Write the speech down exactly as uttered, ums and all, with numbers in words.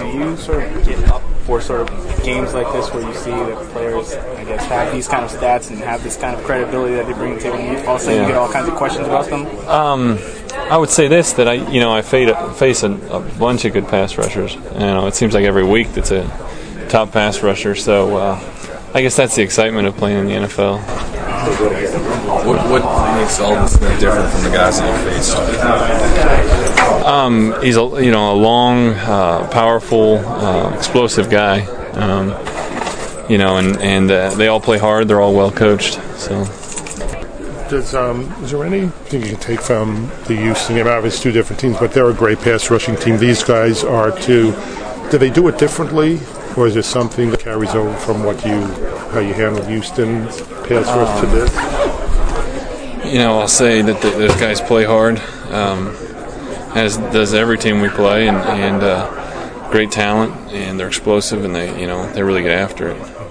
do you sort of get up for sort of games like this where you see that players, I guess, have these kind of stats and have this kind of credibility that they bring to the table, and all of a sudden yeah. you get all kinds of questions about them? Um, I would say this, that I, you know, I face a, a bunch of good pass rushers. You know, it seems like every week that's a top pass rusher. So uh, I guess that's the excitement of playing in the N F L. What, what makes Aldon Smith different from the guys that you faced? Um, he's a you know a long, uh, powerful, uh, explosive guy. Um, you know, and and uh, they all play hard. They're all well coached. So. Does, um, is there anything you can take from the Houston game? Obviously, two different teams, but they're a great pass rushing team. These guys are too. Do they do it differently, or is there something that carries over from what you, how you handle Houston pass rush to this? You know, I'll say that the, those guys play hard, um, as does every team we play, and, and uh, great talent, and they're explosive, and they, you know, they really get after it.